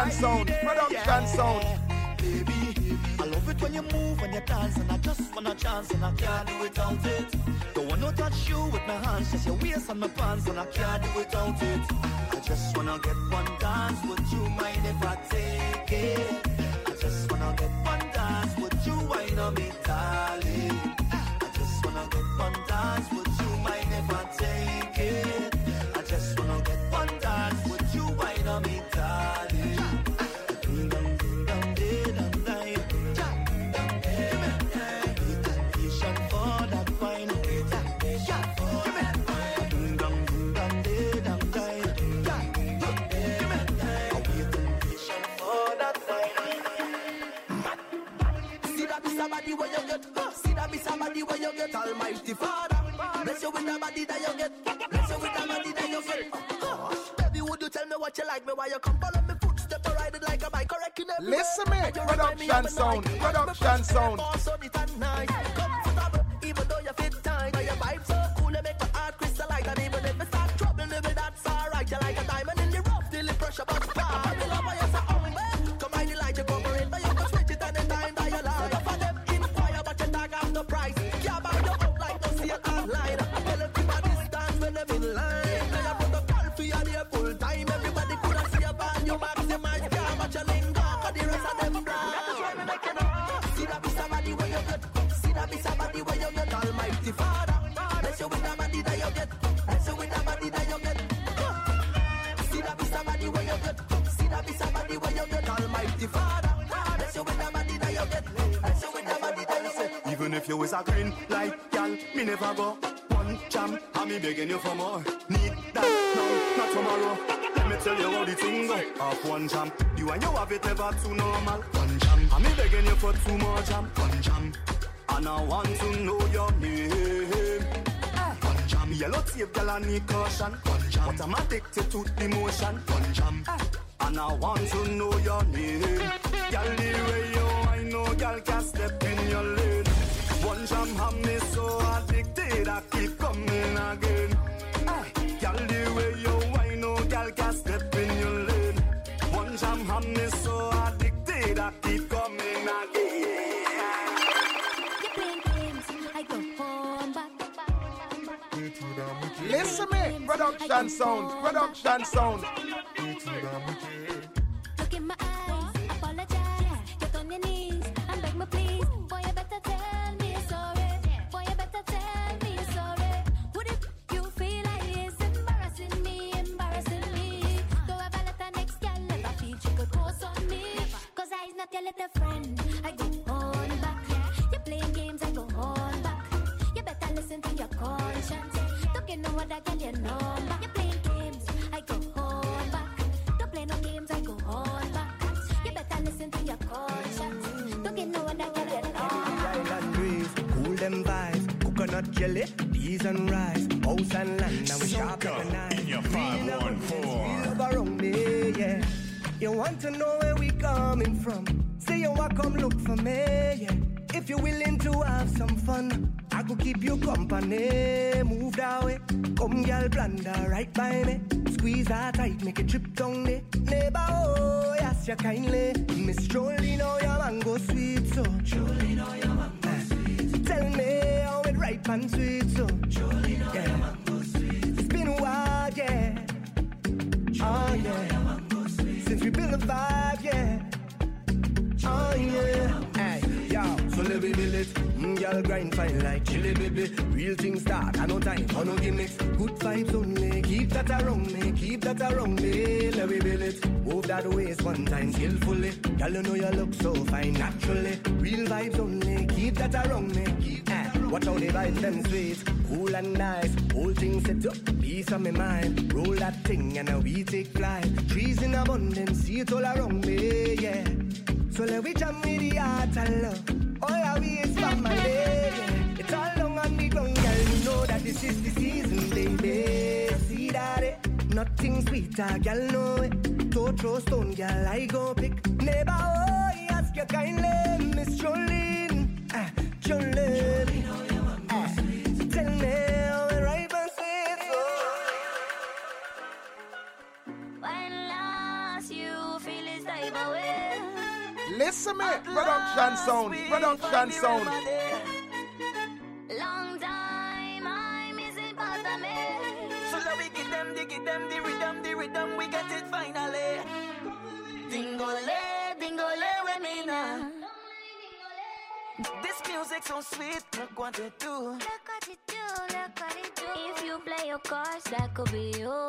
Production sound. Production sound. Baby, I love it when you move and you dance, and I just want a chance and I can't do without it. Don't wanna touch you with my hands, just your waist and my pants, and I can't do without it. I just wanna get one dance, would you mind if I take it? I just wanna get one dance, would you wine on me, darling? I just wanna get one dance, would you mind if I take it? I just wanna get one dance, would you wine on me, darling? Somebody where you get, see that be somebody where you get, Almighty Father. Bless you with the body that you get, bless you with the body that you get. Baby, would you tell me what you like me while you come follow me footstep, ride it like a bike, correcting every Listen me, production sound, production sound. Comfortable, even though you fit tight, but your vibe so cool, you make my heart crystallize, and even if it start troubling me, that's alright. You like a diamond in the rough, till it pressure but spark. I love how you say, come I delight you, go for it, but you can switch it anytime that you like. The price, yeah, buy the out like no see it online. Tell everybody stand when them in line. Now you put the call for you there full time. Everybody could have see a band, you maximize, yeah, but you linger, cause the rest of them blind. See that be somebody where you get, see that be somebody where you get, Almighty Father. Bless you with the body that you get, bless you with the body that you get. See that be somebody where you get, see that be somebody where you get, Almighty Father. Bless you with the body that you get, bless you with the body that you get. Even if you is a green light, gal, me never go. One jam, and me begging you for more. Need that now, not tomorrow. Let me tell you how the thing go. Off one jam, you and you have it never too normal. One jam, and me begging you for two more jam. One jam, and I want to know your name. One jam, yellow tape, gal, I need caution. One jam, but I'm addicted to the motion. One jam, and I want to know your name. Gal, the way you I know, gal, can step in your lane. One jam have me so addicted, I keep coming again. Girl, the way you whine, no girl can step in your lane. One jam have me so addicted, I keep coming again. You're playing games, I go home back. Listen me, production sound, production sound. Look in my eyes, apologize. Get on your knees and beg me please. Boy, you better tell me sorry. Boy, you better tell me sorry. Would it you feel like it's embarrassing me? Don't ever let the next girl ever feel she could force on me. Cause I's not your little friend. I go on back. You're playing games, I go on back. You better listen to your conscience. Don't get no other girl you know back. You're playing games, I go on back. Don't play no games, I go on back. You better listen to your conscience. Don't get no other girl you know. Island breeze, cool them vibes. Coconut jelly, peas and rice. House and land, now we sharp like a knife. In your 514. Love around me, yeah. You want to know where we coming from? Say you want come look for me, yeah. If you're willing to have some fun, I could keep you company. Move that way, come girl, blunder right by me. Squeeze that tight, make it trip down me. Neighbor, oh, yes, you kindly. Miss Jolie, know your mango sweet, so Jolie, know your mango sweet. Tell me how it ripe and sweet, so Jolie, know your mango sweet. It's been a while, yeah. Oh, yeah. Since we built a vibe, yeah. Oh, yeah. Hey, yo, so let me build it. Y'all grind fine like chili, baby. Real things start, I no time for no gimmicks. Good vibes only, keep that around me. Keep that around me, let me build it. Move that waist one time skillfully. Y'all you know you look so fine naturally. Real vibes only, keep that around me. Watch how the vibes them sweet. Cool and nice, whole thing set up. Peace on my mind, roll that thing and now we take flight. Trees in abundance, see it all around me, yeah. So let me jam with the heart and love. All I we is for my lady. It's all long on the ground, girl. You know that this is the season, baby. See that it? Nothing sweeter, girl, know it. Don't throw stone, girl, I go pick. Neighbor, oh, he ask you kindly. Miss Jolene, Jolene. Tell me how it right and sweet, so. When last you feel it's like Production sound. Production sound. Long time I miss it, but I miss. So let we get them, the rhythm, we get it finally. Dingole with me now. This music so sweet, look what it do. Look what it do, look what it do. If you play your cards, that could be you.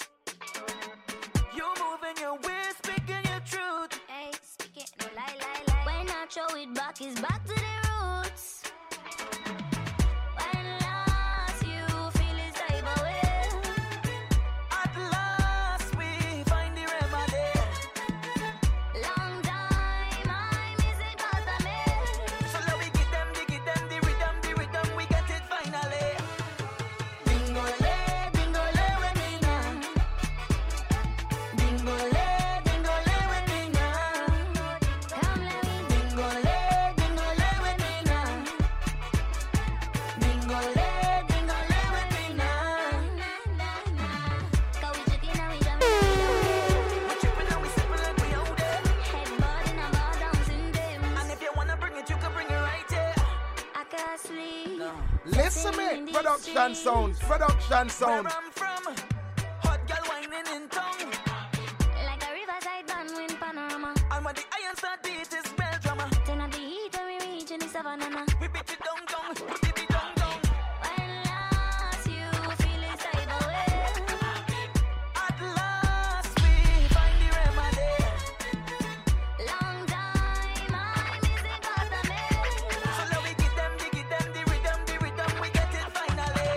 You moving your ways, speaking your truth. Hey, speak it, no lie. When I throw it back, it's back to the roots. When last you feel it's type of way. At last we find the remedy. Long time I miss it, but I miss. So let we get them, the rhythm, we get it finally. Dingole with me now. Dingole with me now. Come let me Dingole with me now. Dingole with me now. Cause we chicken and we jam. We tripping and we sipping like we out there. Headboard in a bar dancing them. And if you wanna bring it, you can bring it right here. I can't sleep. Listen me. Production sound. Production sound. Where I'm from, hot girl whining in tongue. Like a riverside band in panorama. And when the iron start beat is real drama. Turn up the heat when we reach in the savannah. We beat it down, we beat it down. When last you feel it's type of way. At last we find the remedy. Long time I miss it, but I miss. So let we get them, the rhythm, we get it finally.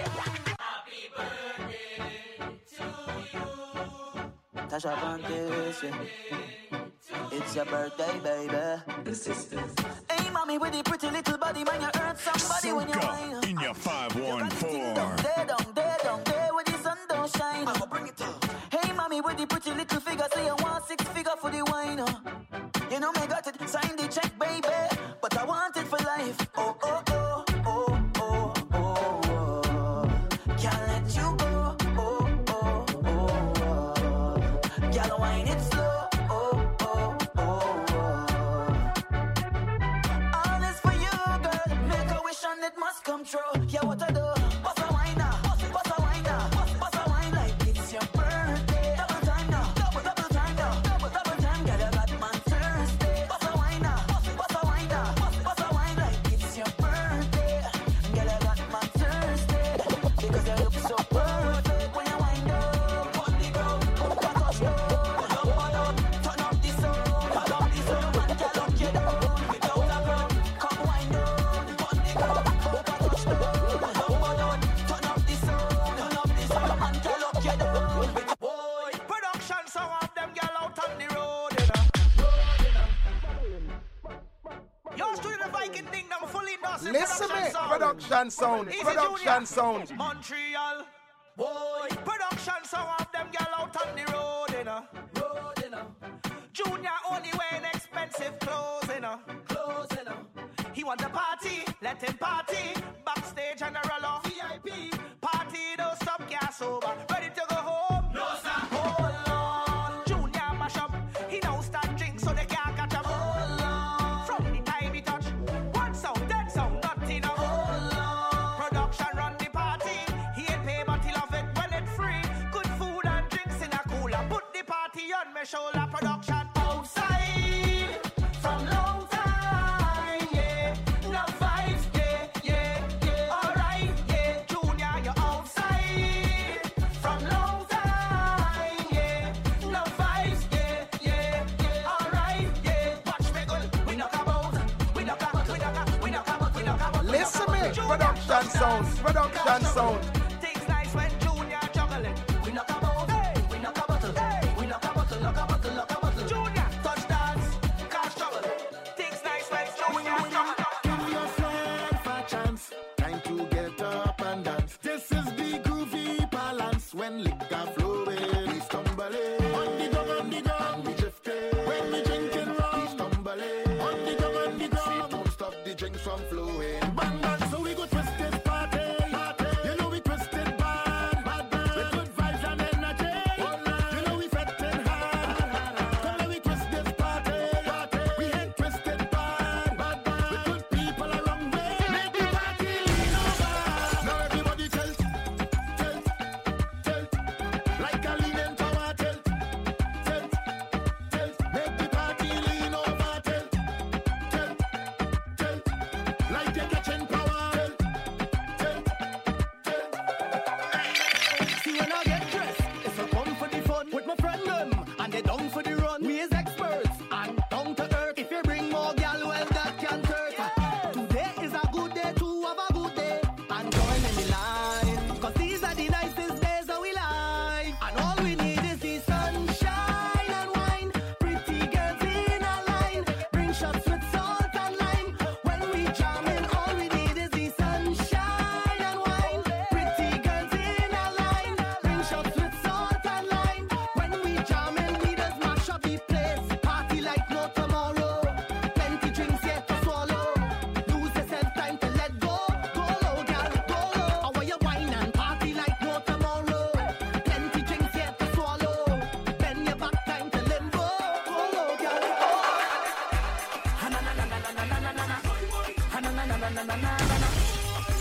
Tasha Pantes, yeah. It's your birthday, baby. Hey, mommy, with the pretty little body, man, you hurt somebody when you whine. In your 514. Down there, where the sun don't shine. I'ma bring it up. Hey, mommy, with the pretty little figure, say you want 6 figure for the wine. You know me got it, sign the check, baby. But I want it for life. Oh, oh, oh, oh, oh, oh, oh. Can't let you go. Oh, oh, oh, oh. Girl, wine it slow. Oh, oh, oh, oh. All is for you, girl. Make a wish and it must come true. Yeah, what I do? Bust a wine now. Bust a wine now. Bust a wine like it's your birthday. Double time now. Double time now. Double time, girl, you got man Thursday. Bust a wine now. Bust a wine now. Bust a wine like it's your birthday. Girl, you got man Thursday. Because you look so perfect when you wind up on the ground. Touch down. Turn up the sound. Turn up the sound. Man, girl, lock you down. Without a ground. Come wind down on the ground. Touch down. Turn up the sound. Turn up the sound. Man, girl, lock you down. Boy, production song of them girl out on the road, Yours to the Viking thing, I'm fully endorsing Listen me. Production sound. Easy Production Junior. sound. Montreal. Boy, production song of them girl out on the road, Junior only wearing expensive clothes, He want the party, let him party. Backstage and a roller. VIP. Party, don't stop, gas over. Ready to go home? No, sir. Hold on. Junior mash up. He don't start drink so they can't catch up. Hold on. From the time he touch. One sound, dead sound, not enough. Hold on. Production run the party. He ain't pay but he love it when it's free. Good food and drinks in a cooler. Put the party on my shoulder. Production outside. From long time, yeah. No vibes, yeah. Alright, yeah. Junior, you're outside. From long time, yeah. No vibes, yeah. Alright, yeah. Watch me good. We knock about. Listen me. Production sound. Production sound. Things nice when Junior juggling. We knock about. We knock a bottle. We knock a bottle. Junior, touch dance. Cash trouble. Things nice when Junior juggling. Give yourself a chance. Time to get up and dance. This is the groovy balance when liquor flowing. We stumbling on the ground, and we drifting. When we drinking rum, we stumbling on the ground. See, don't stop the drinks from flowing. Bang bang, so we go twist this party. You know we twisted bad. With good vibes and energy. You know we fetting hard. Come let we twist this party. We ain't twisted bad.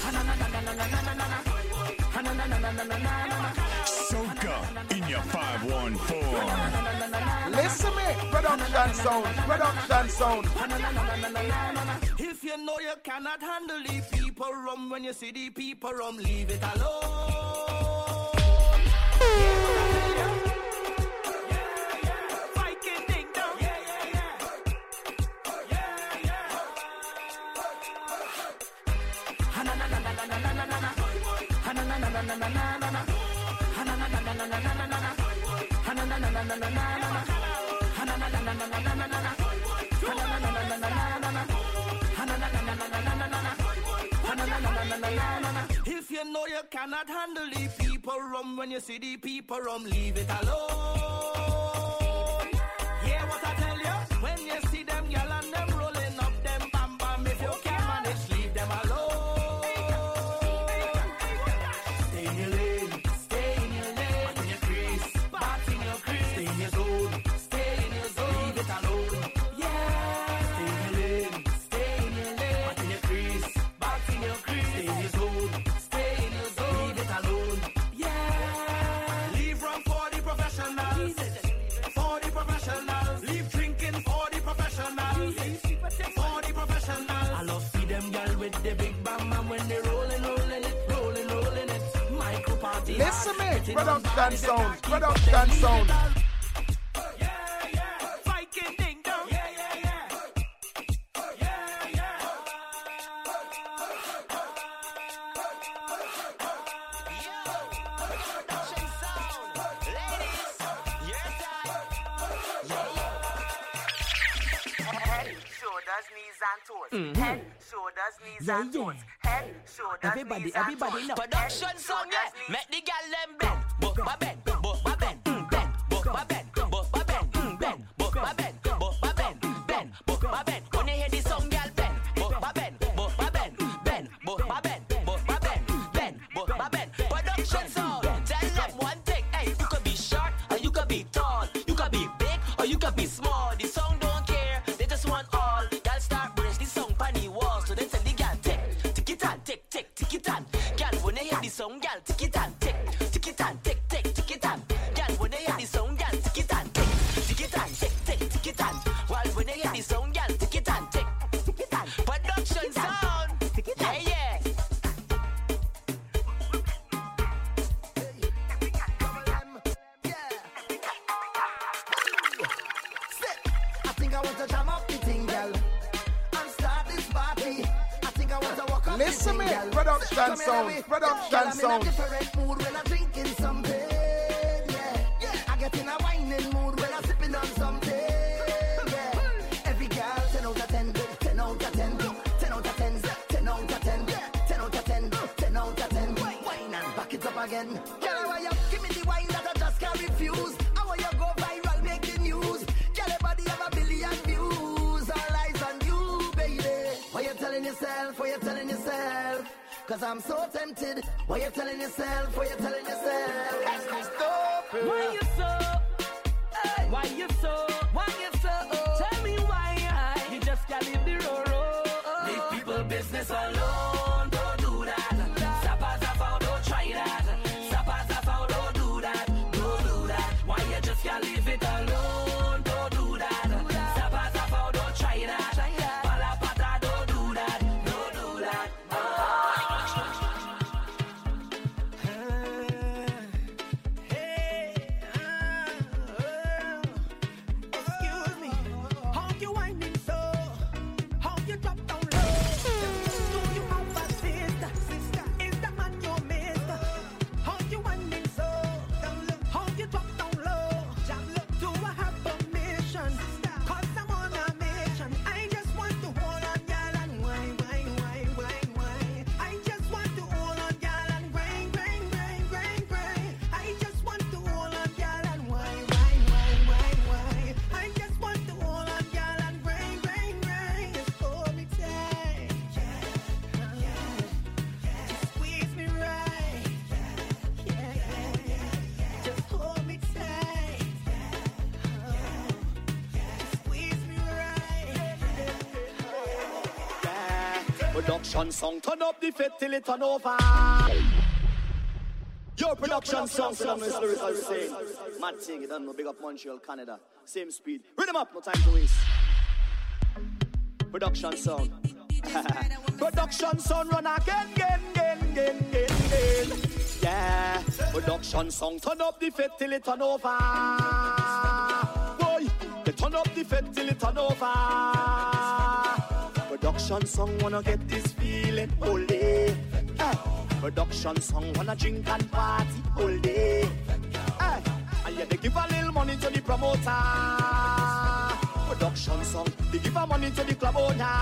Soca in your 514. Listen me, production sound. If you know you cannot handle the people rum, when you see the people rum, leave it alone. Viking ding dong. If you know you cannot handle the people rum, when you see the people rum, leave it alone. Hear what I tell you? When you see them gyal and them rolling up them bam bam, if you can't manage, leave them alone. Stay in your lane, bat in your crease, stay in your zone, leave it alone. Yeah, stay in your lane, bat in your crease, stay in your zone, leave it alone. Yeah, leave rum for the professionals, leave drinking for the professionals, I love see them girl with the big bam and when they rolling it, micro party. Listen me, production sound. Viking ding dong. Head, shoulders, knees and toes. Head, shoulders, knees and toes. Head, shoulders, knees and Everybody toes. know. Production song, yeah. Make the gal them bend. Book my bend. Book my bend. Bend. Book my bend. Book my bend. Bend. Book my bend. Book my bend. Bend. Book my bend. When you hear the song, gal bend. Book my bend. Book my bend. Bend. Book my bend. Book my bend. Bend. Book my bend. Production song. Tell them one thing. Hey, you could be short or you could be tall. You could be big or you could be small. The song don't care. They just want all. Gal start brace the song pan the wall. So they tell the gal tick it and tick it and. Gal when they hear the song, gal tick it and tick it and tick it and. Gal when they hear the song, gal tick it and tick it and tick it and. While when they hear the song, gal tick it and tick it and. Production sound. Yeah. I think I want to jam up the thing, girl, and start this party. I think I want to walk up Listen the me, thing, girl. production Come here, sound. I'm in a different mood when I'm drinking something. Yeah. I get in a whining mood when I'm sipping on something. Yeah. Every girl 10 out of 10, 10 out of 10, 10 out of 10, 10 out of 10, 10 out of 10, 10 out of 10. Wine and back it up again. Girl, why you give me the wine that I just can't refuse? I want you go viral, make the news. Girl, your body have a billion views. All eyes on you, baby. What you telling yourself? What you telling yourself? Cause I'm so tempted. What you telling yourself? What you telling yourself? That's Christopher. Why you so? Hey. Why you so? Why you so? Tell me why. You just can't leave the road. Leave people business alone. Don't do that. Zap, don't try that. Zap, don't do that. Don't do that. Why you just can't leave it alone? Don't do that. Zap, don't try that. Palapata, don't do that. Don't do that. Excuse me, how you whining so? How you drop down low? Production song, turn up the fit till it turn over. Your production song, so that's what I was saying. Mad thing, you don't know, big up Montreal, Canada. Same speed. Rhythm up, no time to waste. Production sound. Production sound run again. Yeah. Production song, turn up the fit till it turn over. Boy, they turn up the fit till it turn over. Production song wanna get this feeling all day. Production song wanna drink and party all day. And yeah, they give a little money to the promoter. Production song, they give a money to the club owner.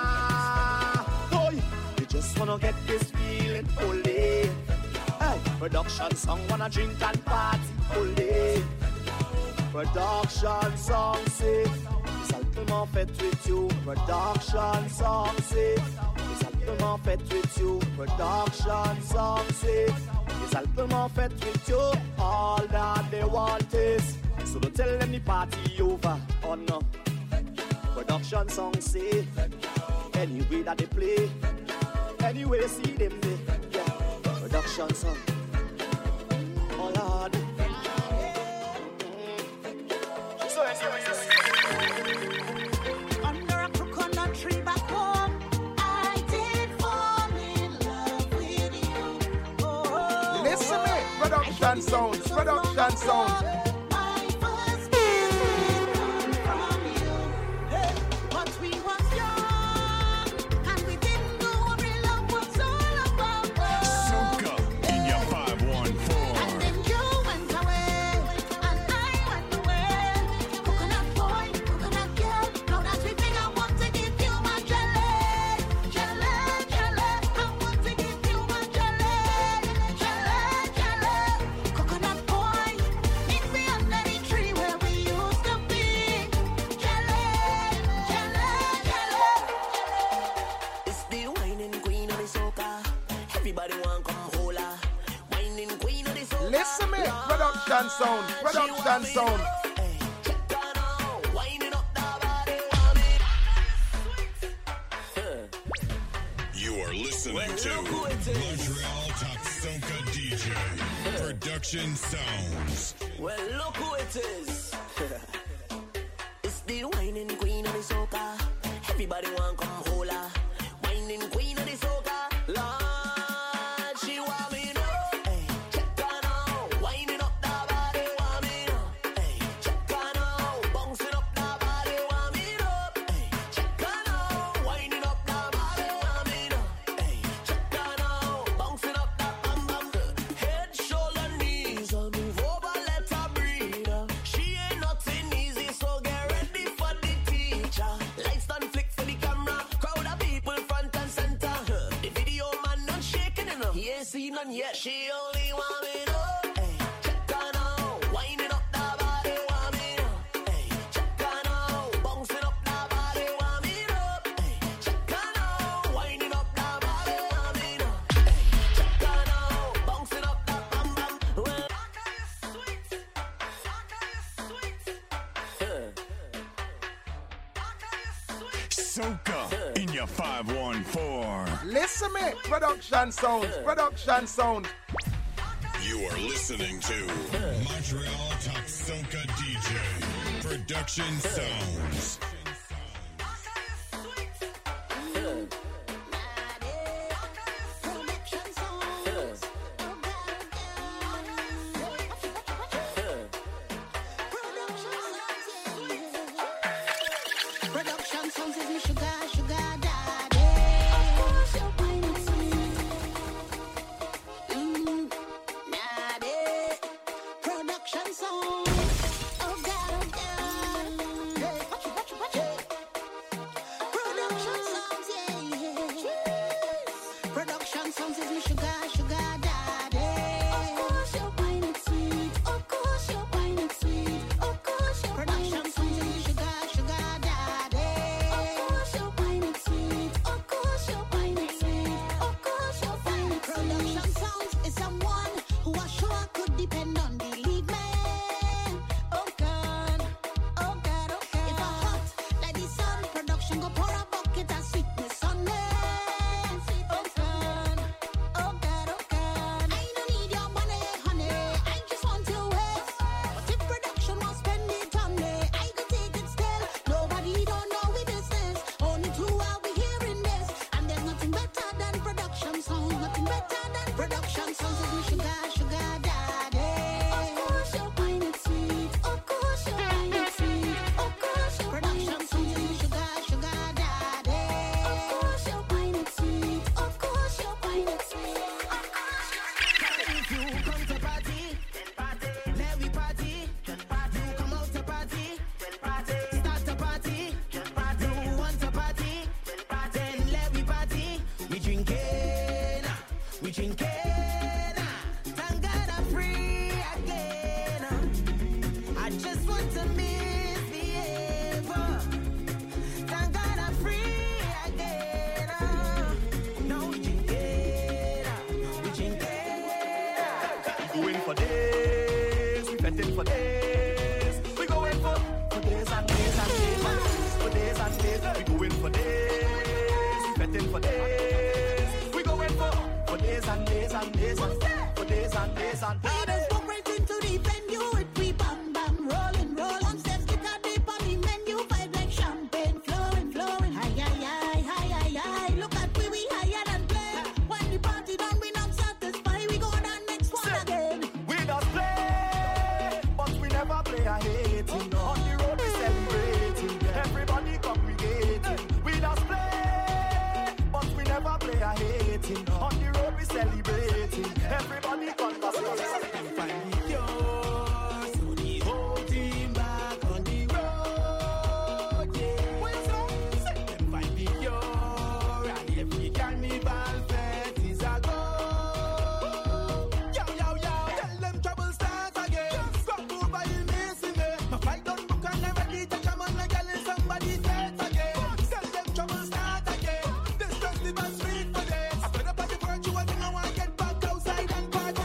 Boy, they just wanna get this feeling all day. Production song wanna drink and party all day. Production song say it's alpement fait with you. Production song say it's alpement fait with you. Production song say it's alpement fait with you. All that they want is so don't tell them the party over. Oh no. Production song say any way that they play, anyway see them there. Yeah. Production song. Oh Lord. So under a coconut tree back home, I did fall in love with you. Oh, listen me, production sound, production sound. Production sound. You are listening to Montreal Top Soca DJ Production Sounds. Well, look who it is. It's the whining queen of the soca. Everybody want come hold her. Whining queen of the soca. Lord, she want me know. Hey, check her now. Whining up the body, want me know. Hey, check her now. Bouncing up the body, want me know. Hey, check her now. Whining up the body, want me know. Hey, check her now. Bouncing up the bam bam. Head, shoulder, knees. Move over, let her breathe. She ain't nothing easy, so get ready for the teacher. Lights done flick for the camera. Crowd of people front and center. The video man not shaking enough. He ain't seen none yet. She only want me know. Hey, check her now. Winding up the body, want me know. Hey, check her now. Bouncing up the body, want me know. Hey, check her now. Winding up the body, want me know. Hey, check her now. Bouncing up the bam bam. Well, Soca in your 514. Listen me, production sound, production sound. You are listening to Montreal Top Soca DJ Production Sounds. Production songs is me sugar, sugar daddy. Daddy. Production songs. Oh God, oh God. Hey, watch it, watch it, watch it. we drinking. Thank God I'm free again. I just want to misbehave. Thank God I'm free again. Now we drinking. We drinking. We going for days, we betting for days. We going for days and days and days and days. For days and days. We going for days, we betting for days. We going for days and days and days and for days and days and days. Ladies walk right into the venue with we bam bam rolling, rolling. Steps get a dip on the menu, vibe like champagne flowing, flowing. Hi, hi, hi, hi, hi, hi. Look at we higher than play. When the party done, we not satisfied. We go down next one again. We just play, but we never play a hating. On the road we celebrating, everybody congregating. We just play, but we never play a hating. On the road we celebrating, everybody conversating. Find the cure, so the whole team back on the road. Yeah. Them find the cure, and every carnival fest is a go. Yo, yo, yo, tell them trouble start again. Come over, you missing me. My fight done book and I'm ready to come on like in somebody's dead again. Tell them trouble start again. This festival sweet for this. I put up at the virtual and now I get back outside and party.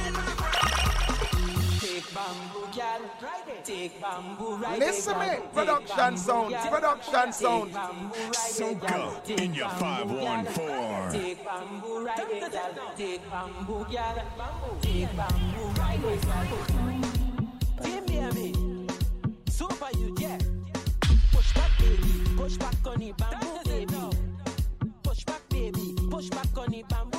Take bamboo, girl. Take bamboo, right? Listen me, production sound, production sound. Soca in your 514. Take bamboo, ride it, girl. Take bamboo, girl. Take bamboo, ride it, girl. Team baby, super you, yeah. Push back, baby. Push back on the bamboo, baby. Push back, baby. Push back on the bamboo.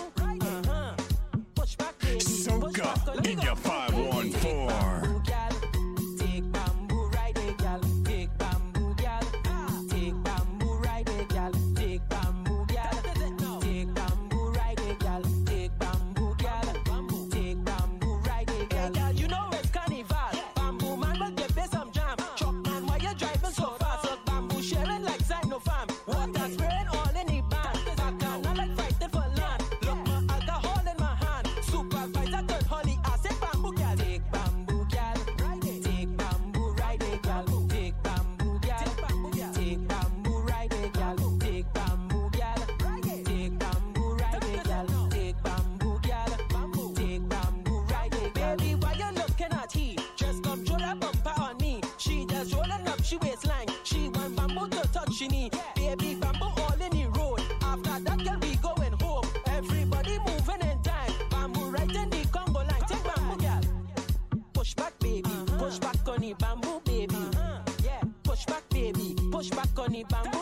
Push back, baby. Soca in your 514. Take bamboo, ride it, girl. Take bamboo, girl. Take bamboo, ride it, girl. Take bamboo, girl. Take bamboo, ride it, girl. Take bamboo, girl. Take bamboo, ride it, girl. Girl, you know it's carnival. Bamboo man, but get me some jam. Truck man, why you driving so fast? Look, bamboo sharing like Zino fam. Water spraying all in the band. Bacana like fighting for land. Look, my alcohol in my hand. Supervisor turn holly. I say bamboo, girl. Take bamboo, girl. Take bamboo, ride it, girl. Take bamboo, girl. Take bamboo, ride it, girl. Take bamboo, girl. Take bamboo, ride it, girl. Take bamboo, girl. Take bamboo, ride it, baby. Why you looking at he? Just come throw that bumper on me. She just rolling up, she waistline. She want bamboo to touch she knee. Baby, bamboo all in the road. After that, girl, we going home. Everybody moving in time. Bamboo right in the Congo line. Take bamboo, girl. Push back, baby. Push back on the bamboo, baby. Yeah. Push back, baby. Push back on the bamboo.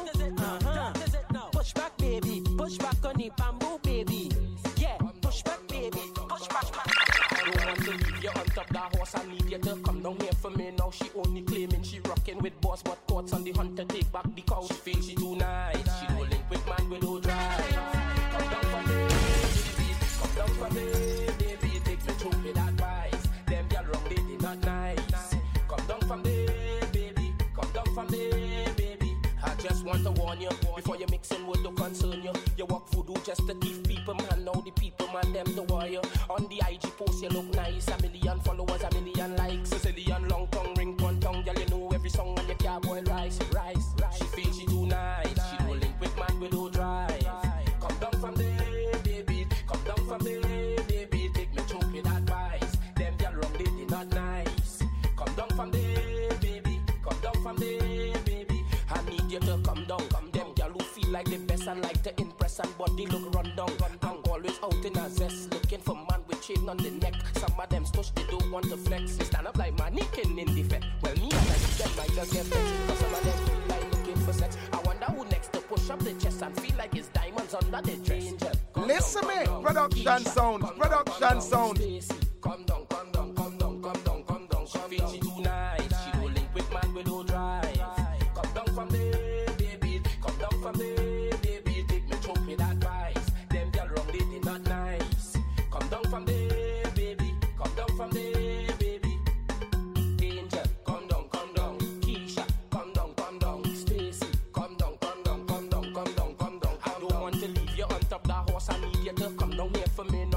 Push back, baby. Push back on the bamboo, baby. Yeah. Push back, baby. Push back. I don't want to leave you on top that horse. I need you to come down here for me now. She only claiming she rocking with boss, but thoughts on the hunt to take back the cow. She feels she too nice. She don't link with man with no drive. Come down for me, baby. Come down for me, baby. Take me through with advice. Them girl wrong, they did not nice. Come down from there, baby. Come down from there, baby. I just want to warn you before you mixing with the concern you. You walk voodoo just to thief people, man. Now the people, man, them the warrior. On the IG post, you look nice. 1 million followers, 1 million likes. A zillion long tongue, ring one tongue. Girl, you know every song on your car, boy, rise. She feels she too nice. She don't link with man with no drive. Come down from there, baby. Come down from there, baby. Take me through with advice. Them girl wrong, they did not nice. Come down from there, baby. Come down from there, baby. I need you to come down. Them girl who feel like the best and like to impress and body look run down. I'm always out in a zest, looking for man with chain on the neck. Some of them stush, they don't want to flex. They stand up like mannequin in the fed. Well, me, I like them might just get vexed. Cause some of them feel like looking for sex. I wonder who next to push up the chest and feel like it's diamonds under the dress. Listen me, production sound, production sound. Come down, come down, come down, come down, come down. She feels she too nice. She don't link with man with no drive. Come down from there, baby. Come down from there, baby. Take me through with advice. Them girl wrong, they did not nice. Come down from there, baby. Come down from there, baby. Angel, come down, come down. Keisha, come down, come down. Stacy, come down, come down, come down, come down, come down. I don't want to leave you on top that horse. I need you to come down here for me now.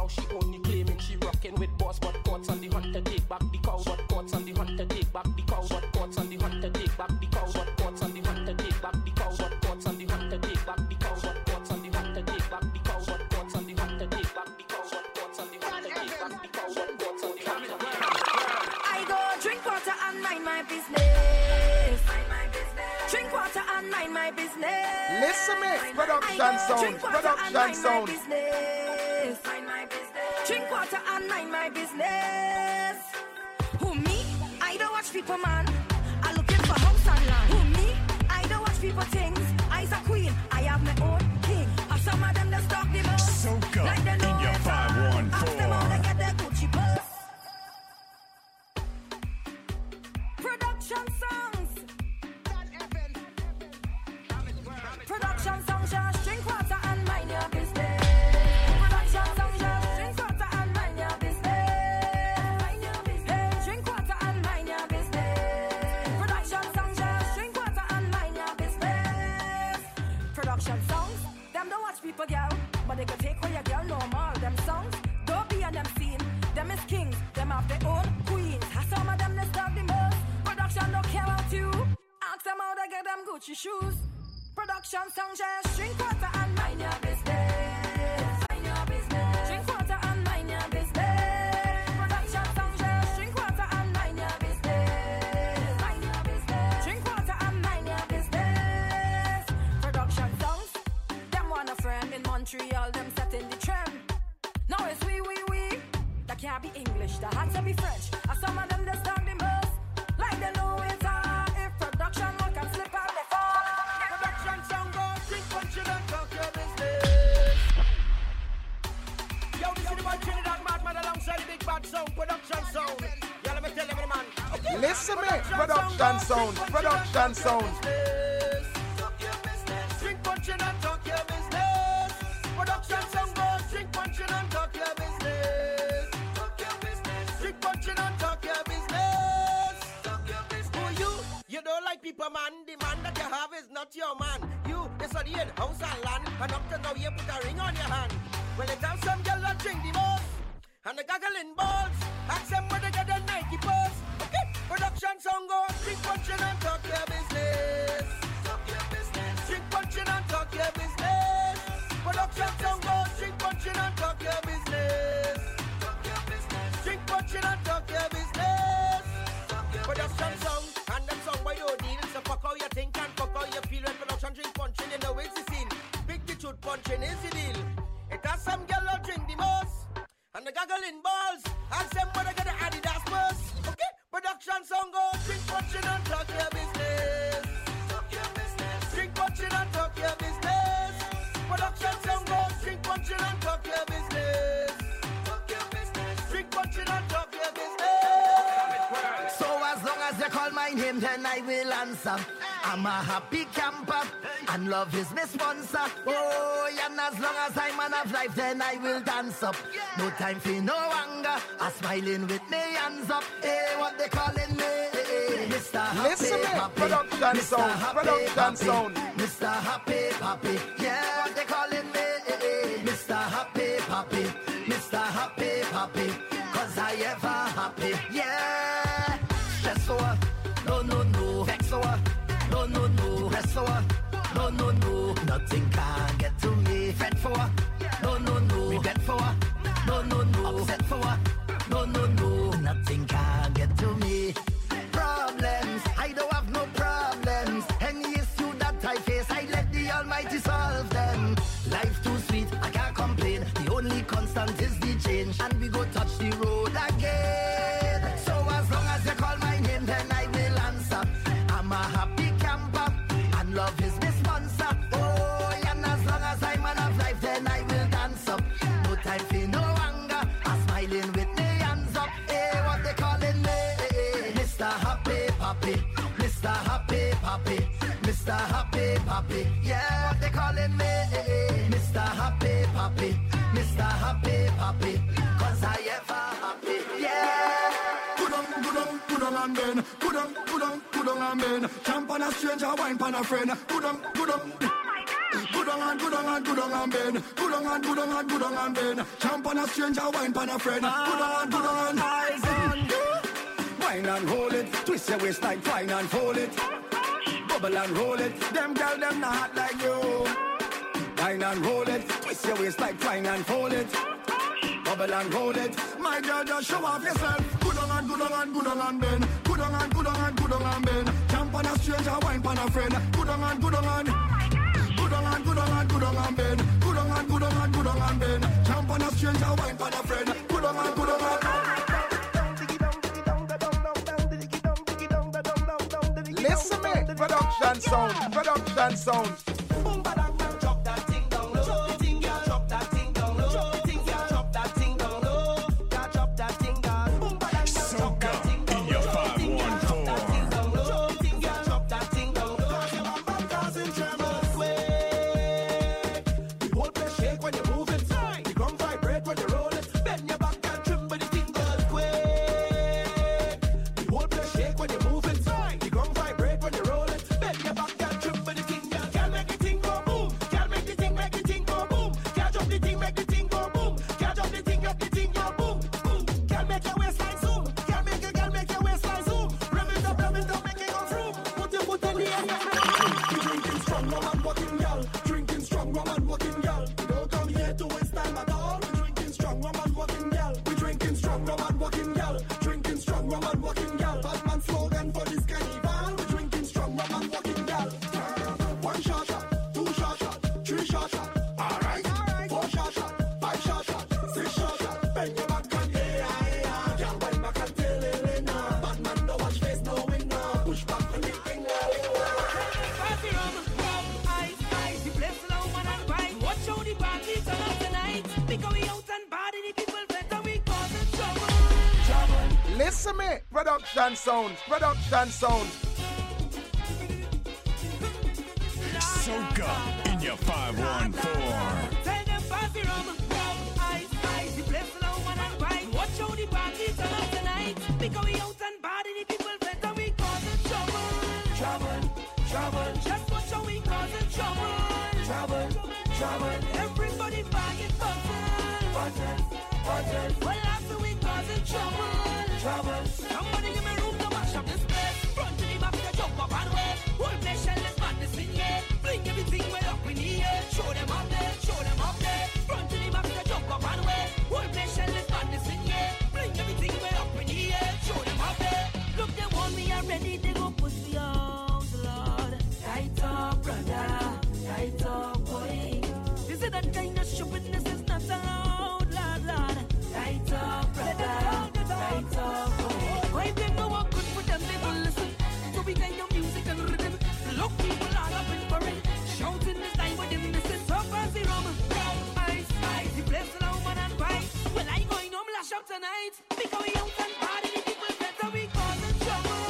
now she only claiming she rocking with boss, but courts on the hunter take back the cow, but courts on the hunter take back the cow, but courts on the hunter take back the cow, but courts on the hunter take back the cow, but courts on the hunter take back the cow, but courts on the hunter take back the cow, but courts on the hunter take back the cow, but courts on the hunter take back the cow, but courts on the hunter. I go drink water and mind my business. Drink water and mind my business. Listen me, production sound, production sound. Drink water and mind my business. Who me? I don't watch people, man. I looking for house and land. Who me? I don't watch people things. I's a queen. I have my own king. Or some of them that stalk the most. Soca like they know in your it's all. Ask them how they get their Gucci purse. Production songs. Production songs, just drink water and mind your business. Production songs, just drink water and mind your business. Hey, drink water and mind your business. Production songs, just drink water and mind your business. Production songs, them don't watch people, girl, but they can take away your girl normal. Them songs, don't be on them scene. Them is kings, them have their own queens. How some of them they stop the most. Production don't care about you. Ask them how they get them Gucci shoes. Production song, just drink water and mind your business. Mind your business. Drink water and mind your business. Production song, just drink water and mind your business. Mind your business. Drink water and mind your business. Production songs, them want a friend in Montreal, them setting the trend. Now it's we. That can't be English, that had to be French. And some of them they start the most, like they know it's hard. If production work and slip out the fall. Production sound go, drink punching and talk your business. Yo, this is the man Trinidad Madman alongside the big bad sound, production sound. Yeah, let me tell you, man. Okay. Listen me, production sound, production sound. Drink punching and talk your business. Production sound go, drink punching and talk your business. Drink punching and talk your business. Who you? You don't like people, man. The man that you have is not your man. You, it's on the house and land. And up to now you put a ring on your hand. Well, it have some girl that drink the most. And the gaggling balls. Ask them where they get the Nike balls. Okay, production song go. Drink punching and talk your business. Drink punching and talk your business. Production song go. Drink punching and talk your business. Drink punching and talk your business. Production song. And them song by your deal. So fuck how you think and fuck how you feel. When production drink punching, you know it's the scene. Big the truth punching is the deal. It has some girl that drink the most. And the gaggling balls. Ask them where they get the Adidas purse. Okay, production song go. Drink punching and talk your business. Drink punching and talk your business. Production song go. Drink punching and talk your business. Drink punching and talk your business. So as long as you call my name, then I will answer. I'm a happy camper, and love is my sponsor. Oh, and as long as I'm man of life, then I will dance up. No time for no anger, I'm smiling with me hands up. Hey, what they calling me? Mr. Happy Listen me, Papi. production Mr. sound, Happy production Papi. sound. Mr. Happy Papi. Yeah, what they calling me? Mr. Happy Papi. Mr. Happy Papi. Cause I ever happy. Yeah. Stress over. No. Vex over. No. Press over. No. Nothing can get to me. Fret for. No. Regret for. No. Upset for. No. Nothing can get to me. Problems. I don't have no problems. Any issue that I face, I let the Almighty solve them. Life too sweet, I can't complain. The only constant is the change. And we go touch the road again. So as long as you call my name, then I will answer. I'm a happy camper, and love is my sponsor. Oh, and as long as I'm man of life, then I will dance up. No time for no anger, I'm smiling with me hands up. Hey, what they calling me? Mr. Happy Papi. Mr. Happy Papi. Mr. Happy Papi. Yeah, what they calling me? Mr. Happy Papi. Mr. Happy Papi. Cause I ever happy. Yeah. Put on and bend. Put on and bend. Jump on a stranger, wine on a friend. Put on good on and bend. Good on and bend. Jump on a stranger, wine on a friend. Good on eyes on you. Wine and hold it, twist your waist like twine and fold it. Bubble and roll it, them girl them not hot like you. Wine and roll it, twist your waist like twine and fold it. Bubble and roll it, my girl just show off yourself. Good on and bend. Good on and bend. Jump on a stranger, wine on a friend. Good on and bend. Good on bend. Jump on a stranger, wine on a friend. Good on. Listen me, production sound. Boom, badang, bang, drop that thing down low. Drop the thing, yeah, drop that thing down low. Drop the thing, yeah, drop that thing down low. Yeah, drop that thing down. Boom, badang, bang, drop that thing down low. Drop the thing, yeah, drop that thing down low. Drop the thing, yeah, drop that thing down low. Cause your bam bam causing tremors. The whole place shake when you move it. The ground vibrate when you roll it. Bend your back and tremble the thing goes quick. The whole place shake when you move it. The ground vibrate when you roll it. Bend your back and tremble the thing. Can't make the thing go boom. Can't make the thing go boom. Can't drop the thing, make the thing go boom. Can't drop the thing, make the thing go boom. Boom. Can't make your waistline zoom. Can't make your waistline zoom. Rev it up, make it go through. Put your foot in the air. You drinking strong rum and walking y'all. Drinking strong rum and walking y'all. We don't come here to waste time at all. We drinking strong rum and walking y'all. We drinking strong rum and walking y'all. Drinking strong rum and walking y'all. Batman slogan for this carnival. We drinking strong rum and walking y'all. One shot, two shot, three shot. All right. Four shot, five shot, six shot. Bend your back and yeah. Can't bend back and tail it now. Batman no watch face, no winner. Push back and the thing. Party rum, ice, the place is open and bright. Watch how the party turn up tonight. Because we out and bad and the people better we causing trouble. Listen me, production sound. Soca in your 514. Tell them party rum, ice, the place is open and bright. Watch how the party turn up tonight. Because we out and bad and the people better we causing trouble. Just watch how we causing trouble. Everybody buying buzzing. Well, after we causing trouble. Somebody give me room to mash up this place. Front to the back, to jump up and wave. Whole place shall let's madness in here. Bring everything way up in here. Show them up there. Front to the back, to jump up and wave. Whole place shall let's madness in here. Bring everything way up in here. Show them up there. Look, they want me already. They go push me out, Lord. Tight up, brother. Tight up, boy. This is that kind of stupidness is not allowed, Lord. Tight up, brother. Tight up, boy. Why they know what good for them, they will listen. So we kind of music and rhythm. Look, people all up in for it. Shouting this time with them, this is so fancy rum. Ice, the place is open and bright. Well, I going home lash up tonight. Because we out and party, the people better we causing trouble.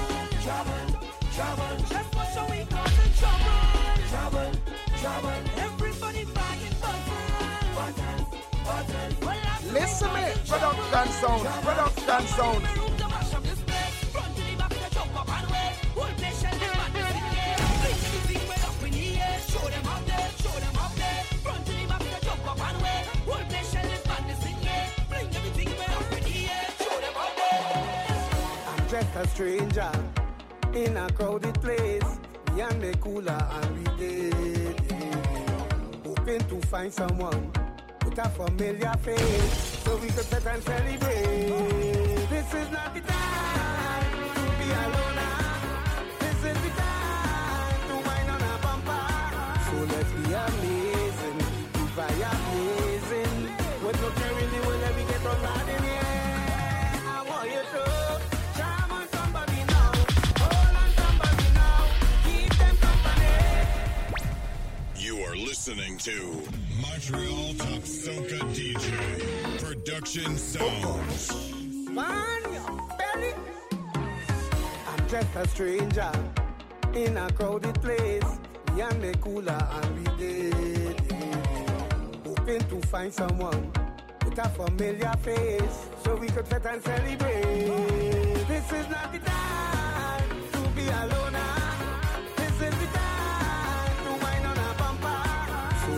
Just watch how we causing trouble. Everybody buying buzzing. Well, Listen me, production sound. I'm just a stranger in a crowded place. Me and me cooler and we did. Hoping to find someone with a familiar face, so we could sit and celebrate. This is not the time to be alone. This is the time to wine on a bumper. So let's be amazing, be amazing. With no caring, will let me get on bad in here. I want you to charm on somebody now, hold on somebody now, keep them company. You are listening to Montreal Top Soca DJ Production Sounds. Man, belly. I'm just a stranger in a crowded place. Me and me cooler and we did. Hoping to find someone with a familiar face, so we could sit and celebrate. This is not the time to be alone. This is the time to wine on a bumper. So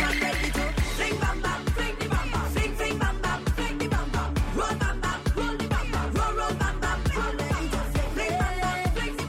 I'm ready to fling bam bam, fling the bam bam, fling fling bam bam, fling the bam bam, roll bam bam, roll the bam bam, roll roll bam bam, roll the bam bam, fling bam bam, fling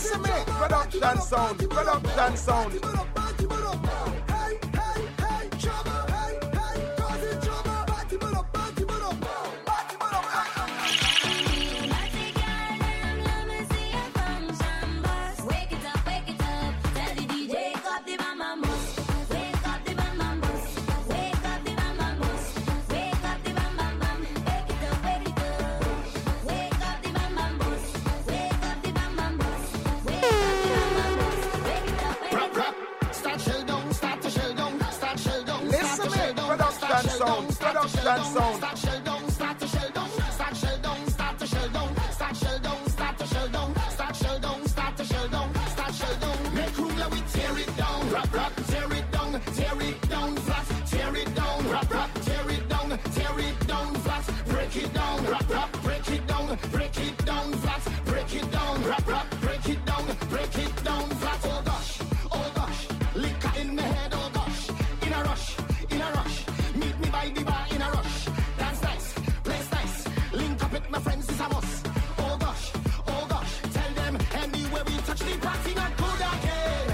Listen me, production sound, production sound. Production sound. Start shell down, start to shell down, start shell down, start to shell down, start shell down, start to shell down, start shell down, start to shell down, start shell down. Make room, let we tear it down, rap rap, tear it down flat, tear it down, rap rap, tear it down flat, break it down, rap rap, break it down flat, break it down, rap rap, break it down flat. Oh gosh, liquor in my head, oh gosh, in a rush. Meet me by the bar in a rush. Dance nice, place nice. Link up with my friends, is a must. Oh gosh, tell them anywhere we touch the party, not good again.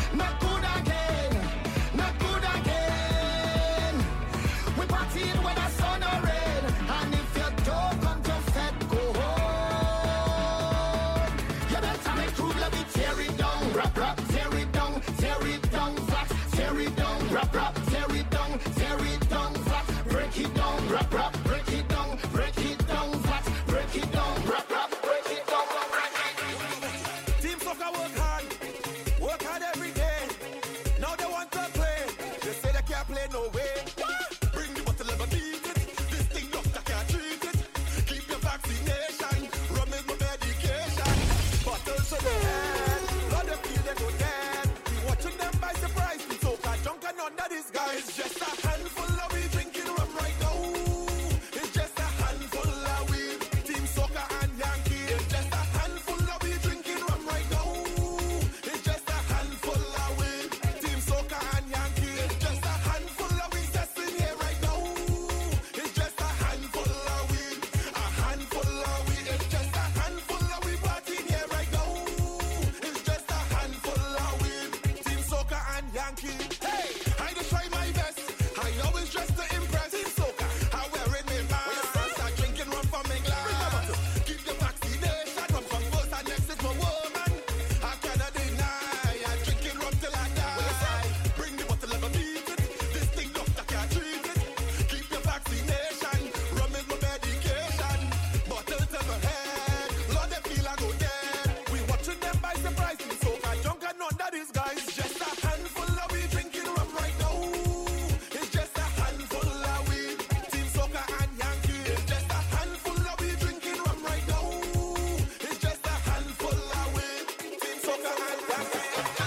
We partying when the sun or rain. And if you don't come to Fed, go home. You better make room, let me tear it down. Rap, rap, tear it down flat. Tear it down, rap, rap, tear it down flat. Break it down, rap, rap, break it down flat. Break it down, rap, rap, break it down. Team Soca work hard every day. Now they want to play. They say they can't play no way. Bring the bottle, never beat it. This thing doctor can't treat it. Keep your vaccination. Rum is my medication. Bottles to the head. Blood they feel they go dead. We watching them by surprise. Team Soca drunk and under this guy. It's just a handful of we drinking rum right now. It's just a handful of we. Team Soca and Yankee. It's just a handful of we drinking rum right now. It's just a handful of we. Team Soca and Yankee. It's just a handful of we sessing here right now. It's just a handful of we. A handful of we. It's just a handful of we partying here right now. It's just a handful of we. Team Soca and Yankee. Hey, I just try my best. I always dress to impress. Team Soca, I wearing me mask. I drinking rum from my glass. Keep the vaccination. Rum from first and next is my woman. I cannot deny. I drinking rum till I die. Bring the bottle, never beat it. This thing doctor can't treat it. Keep your vaccination. Rum is my medication. Bottle to my head. Lord, they feel I go dead. We watching them by surprise. Team Soca drunk and under these guys. Just a handful of we drinking rum right now. It's just a handful of we. Team Soca and Yankee. It's just a handful of we drinking rum right now. It's just a handful of we. Team Soca and Yankee.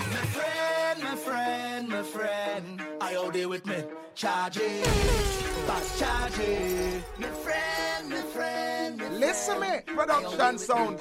My friend, are you there with me? Charge it, fast charge it. My friend. Listen me, production sound.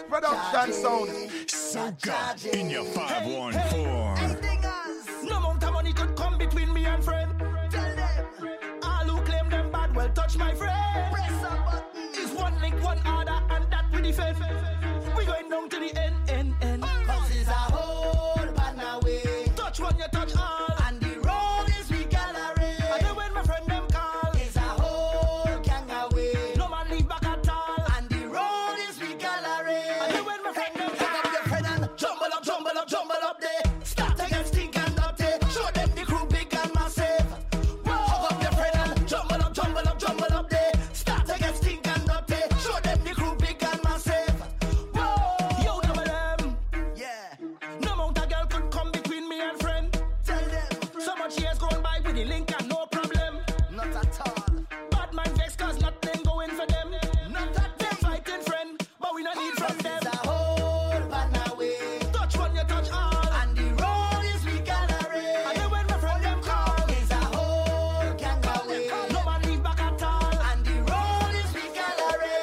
Soca in your 514. No amount of money could come between me and friend. Tell them, all who claim them bad, well touch my friend. Press a button. It's one link, one order, and that we defend. We going down to the end. Cause it's a whole banner way. Touch one, you touch all. And the road is we gallery. And then when my friend them call, it's a whole gang away. No man leave back at all. And the road is we gallery. And then when my friend them call, up your friend and jumble up there. Start against stink and dirty. Show them the crew big and massive. Hug up your friend and jumble up there. Start against stink and dirty. Show them the crew big and massive. You know them. Yeah. No amount of girl could come between me and friend. Tell them. So much years gone by with the link and no problem. Not at all. Bad man vex cause nothing going for them. Not at them. Fighting friend, but we not need from them. It's a whole banner way. Touch one, you touch all. And the road is we gallery. And then when my friend them call, it's a whole gang away. No man leave back at all. And the road is we gallery.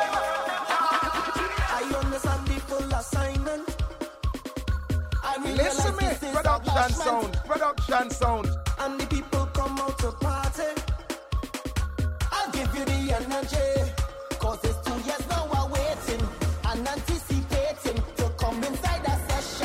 I understand the full assignment. I Listen me, production sound. And the people come out to party. I'll give you the energy. Cause it's 2 years now we're waiting and anticipating to come inside a session.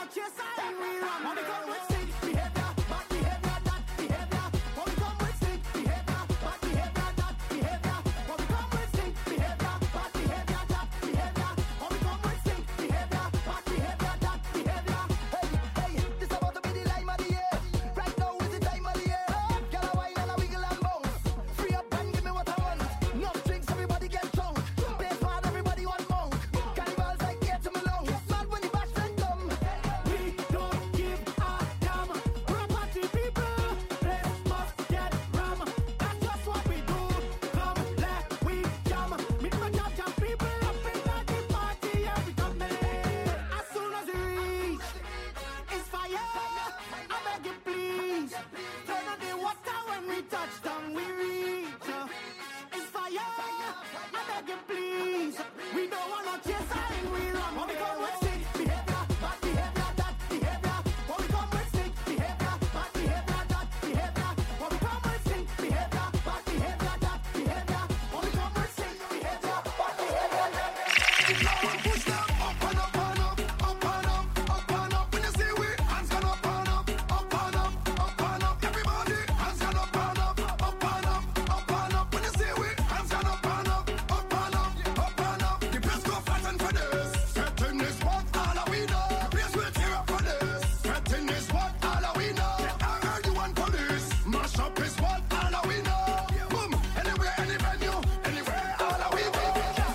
wanna chase I we run. When we come with sick behavior, bad behavior, that behavior. When we come with sick behavior, bad behavior, that behavior. When we come with sick behavior, bad behavior, that behavior. When we come with sick behavior, bad behavior, that behavior. Hey, this about to be the lime of the year. Right now is the time of the year. Get a wine and a wiggle and bounce. Free up and give me what I want. No drinks, everybody get drunk. Play hard, everybody want monk. Carnival's like here to me long. Mad when the bash friend come. We don't give a damn. We're a party people. Place must get rum. That's just what we do. Come, let we jam. Meet my jam people up in the party every come. As soon as we reach, it's fire. I beg you please. Turn on the water when we touch down. We reach. It's fire. I beg you please. We don't wanna chase and we run. When we come with sick behavior, bad behavior, that behavior. When we come with sick behavior, bad behavior, that behavior. When we come with sick behavior, bad behavior, that behavior. When we come with sick behavior, bad behavior, that behavior. Push them up and up and up, up and up, up and up. When you see we hands gonna up and up, up and up, up and up. Everybody hands gonna up and up, up and up, up and up. When you see we hands gonna up and up, up and up, up and up. The place go flatten for this. Fretting is what all we know. The place will tear up for this. Fretting is what all we know. I heard you want police. Mash up is what all we know. Boom, anywhere, any venue, anywhere, all we know.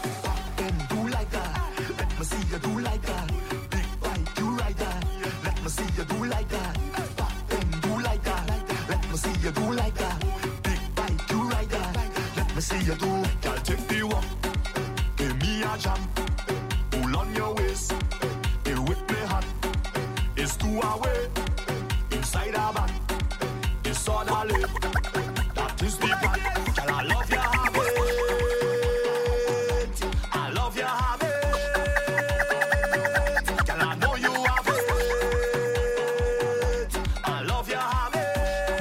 Then do like that. Let me see you do like that. Big bike, you ride that. Let me see you do like that. Then do like that. Let me see you do like that. Big bike, you ride that. Let me see you do. Girl, take the walk. Give me a jam. Pull on your waist. Here with me hand. It's 2 away. Inside a band. It's all I live. That is the plan. Girl, I love your habit. I love your habit. Girl, I know you have it. I love your habit.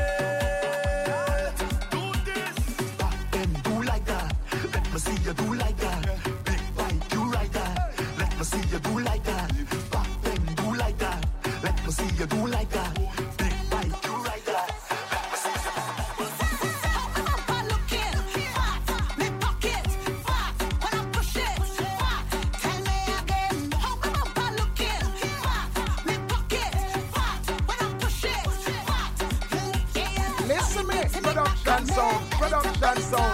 Do this. Then do like that. Let me see you do like that. Big bike, you ride that. Let me see you do like that. Back then do like that. Let me see you do like that. Big bike, you ride that. Let me see you. Listen me, production sound, production sound.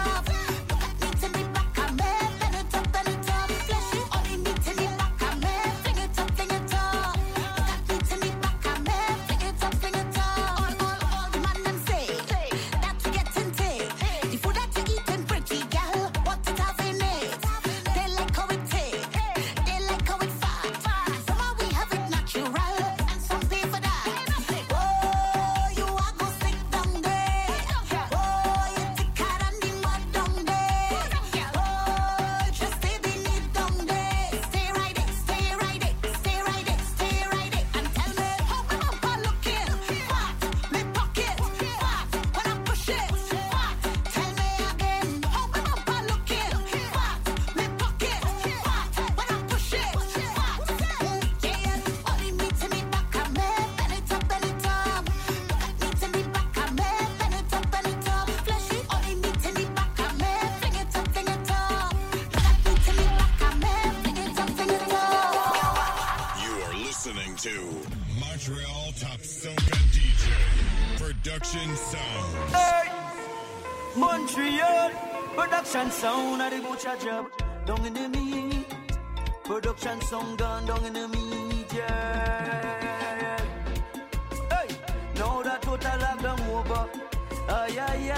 Montreal top soca DJ, Production Sound. Hey, Montreal, production sound at the butcher job. Down in the meat, production sound gone down in the meat, yeah. Hey, now that total lockdown over. Ay, ay,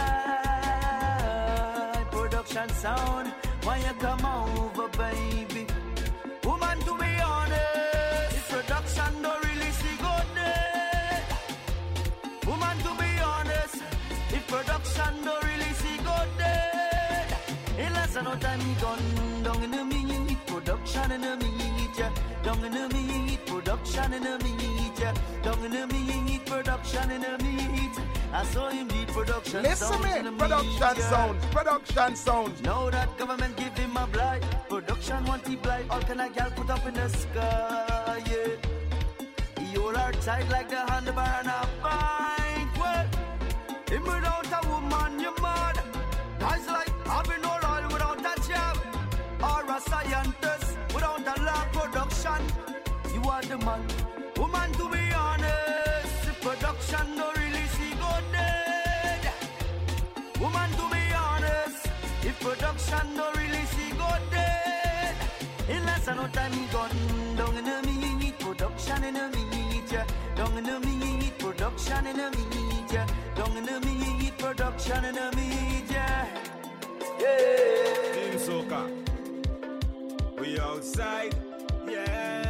ay. Production sound, why you come over, baby? Woman, to be honest, if production don't really see good day. Woman, to be honest, if production don't really see good day. In less than no time, he gone down in the meat, production in the meat, yeah. Down in the meat, production in the meat, yeah. Down in the meat, production in the meat. I saw him need production. Listen me, production sound, production sound. Now that government give him a blight, production want he blight. All kind of gal put up in the sky, yeah. handlebar tight like the handlebar on a bike. Well, him without a woman, you mad. Guys like having no oil without a job, or a scientist without a lab production. You are the man, woman, to be honest. If production no really see go dead. Woman, to be honest, if production no really see go dead. In less than no time, he gone down in the meat, production in the meat, yeah. Down in the meat, production in the meat, yeah. Down in the meat, production in the meat, yeah. Yeah. Team Soca, we outside, yeah.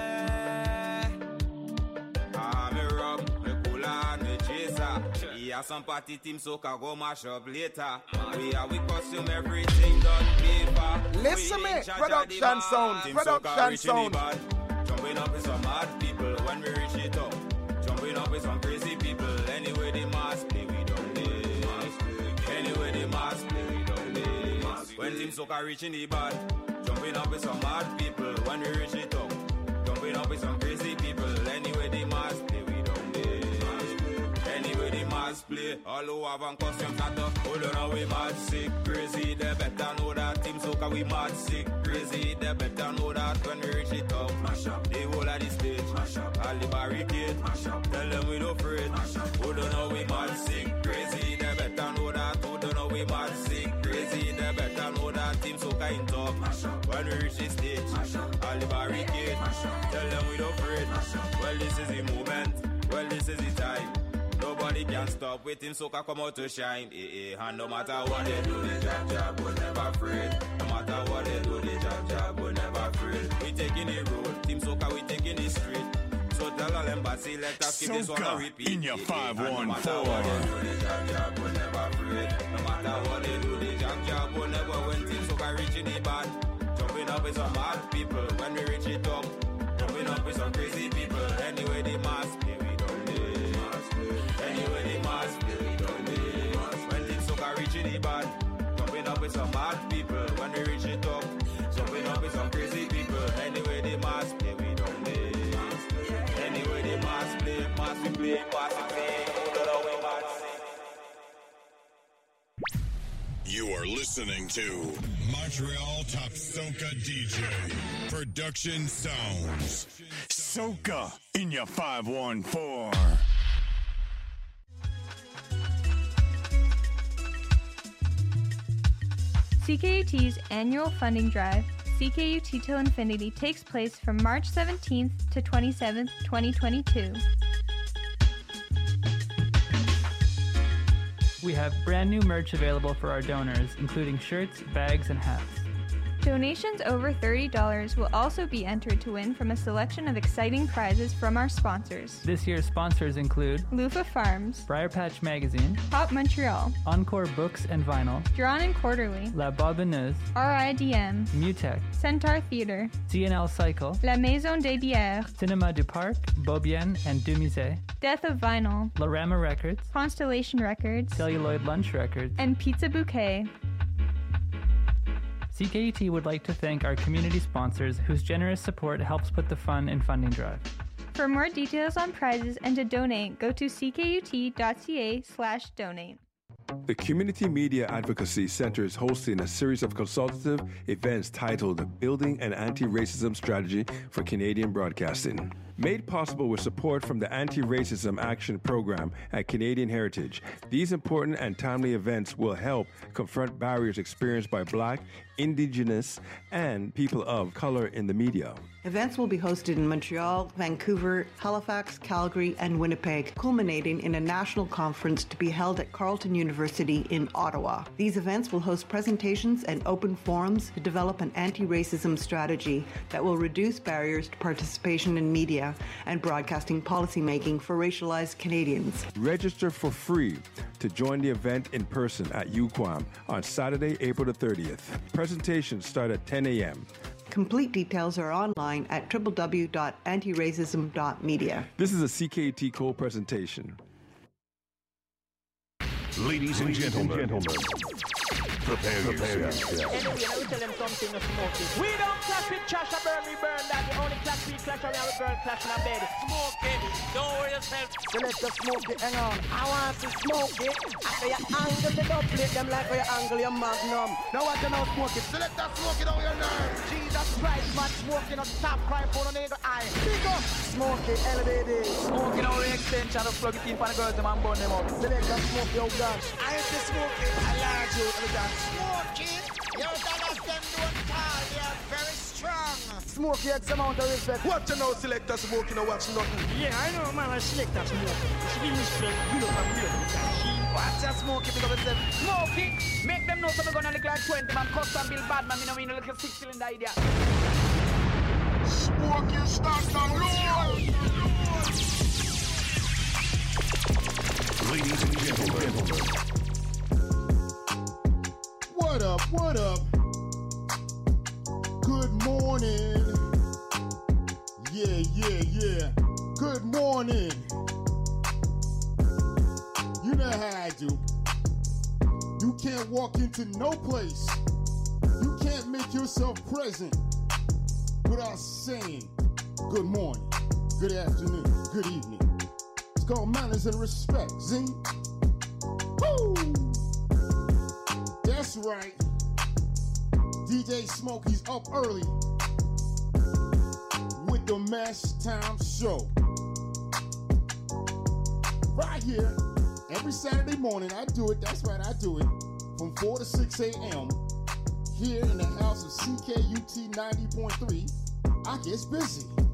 Me Rob, me Kula, me Chaser. Yeah, some party Team Soca go mash up later. We are we costume everything done paper. Listen me, production sound, production sound. Jumping up with some mad people when we reach it up. Jumping up with some crazy people. Anyway they must play, we don't live. Anyway they must play, we don't live. When Team Soca reaching the bad. Jumping up with some mad people when we reach it up. Jumping up with some crazy people. Anyway they must play, we don't live. Anyway they must play. All who have on costumes at the hold on, we mad sick crazy. They better know that Team Soca we mad sick crazy. They better know that when we reach it up. Mash up. They whole of the stage. Mash up. All the barricade. Mash up. Tell them we don't afraid. Mash up. Hold on, we mad sick crazy. They better know that. Hold on, we mad sick crazy. They better know that Team Soca in top. When we reach the stage, all the barricade, tell them we don't afraid. Well, this is the moment, well, this is the time. Nobody can stop with Team Soca come out to shine. And no matter what they do, the jab, we're never afraid. No matter what they do, the jab, we're never afraid. We taking the road, Team Soca, we taking the street. So tell all embassy, let us keep this one on repeat. In your 514. No matter what they do, the jab, we're never afraid. No matter what they do, the jab, we're never when Team Soca reaching the bad. Jumping up with some mad people when we reach it up. Jumping up with some crazy people. Anyway, they must play, we don't live. Anyway, they must play, we don't live. When Team Soca reaching the bad. Jumping up with some mad people when we reach it up. Jumping up with some crazy people. Anyway, they must play, we don't live. Anyway, they must play, must play, must play. Hold on, we must sing. You are listening to Montreal Top Soca DJ Production Sounds. Soca in your 514. CKUT's annual funding drive, CKUT Till Infinity, takes place from March 17th to 27th, 2022. We have brand new merch available for our donors, including shirts, bags, and hats. Donations over $30 will also be entered to win from a selection of exciting prizes from our sponsors. This year's sponsors include Lufa Farms, Briar Patch Magazine, Pop Montreal, Encore Books and Vinyl, Drawn and Quarterly, La Bobineuse, RIDM, Mutech, Centaur Theatre, CNL Cycle, La Maison des Bières, Cinema du Parc, Beaubien and Dumusée, Death of Vinyl, Lorama Records, Constellation Records, Celluloid Lunch Records, and Pizza Bouquet. CKUT would like to thank our community sponsors whose generous support helps put the fun in funding drive. For more details on prizes and to donate, go to ckut.ca/donate. The Community Media Advocacy Center is hosting a series of consultative events titled Building an Anti-Racism Strategy for Canadian Broadcasting. Made possible with support from the Anti-Racism Action Program at Canadian Heritage, these important and timely events will help confront barriers experienced by Black, Indigenous, and people of color in the media. Events will be hosted in Montreal, Vancouver, Halifax, Calgary, and Winnipeg, culminating in a national conference to be held at Carleton University in Ottawa. These events will host presentations and open forums to develop an anti-racism strategy that will reduce barriers to participation in media and broadcasting policymaking for racialized Canadians. Register for free to join the event in person at UQAM on Saturday, April the 30th. Presentations start at 10 a.m. Complete details are online at www.antiracism.media. This is a CKUT co-presentation. Ladies and gentlemen, Prepare yourself. Anyway, I will tell them something to smoke it. We don't clash with trash, I burn, we burn that. The only clash we clash, and we have a girl clash in a bed. Smoke it, don't worry yourself. So let us smoke it, hang on. I want to smoke it. After you angle the doublet, them like where you angle your magnum. Now what you know smoke it? So let us smoke it on your nerves. Jesus Christ, man, smoking on top, crying for no nigga eye. Big up, smoke it, elevated. Smoking on the extension of plug it in for the girls and burn them up. So let us smoke your gosh. I hate to smoke it, I like you. Smoke it, your dollars them don't fall, they are very strong. Smoke it, X amount of respect. What you know, selector smoking or watch nothing? Yeah, I know, man, I select that smoke. She give me respect, you know, I'm real. Watch your smoke it because it's them. Smoke it, make them know something gonna look like 20 man. Custom build bad man, me know me look like a 6-cylinder idea. Smoke you start down low. Ladies and gentlemen. What up, what up? Good morning. Yeah. Good morning. You know how I do. You can't walk into no place. You can't make yourself present without saying good morning, good afternoon, good evening. It's called manners and respect, zing. Woo! That's right. DJ Smokey's up early with the Mash Time Show. Right here, every Saturday morning I do it, that's right, I do it, from 4 to 6 a.m. here in the house of CKUT 90.3. I get busy.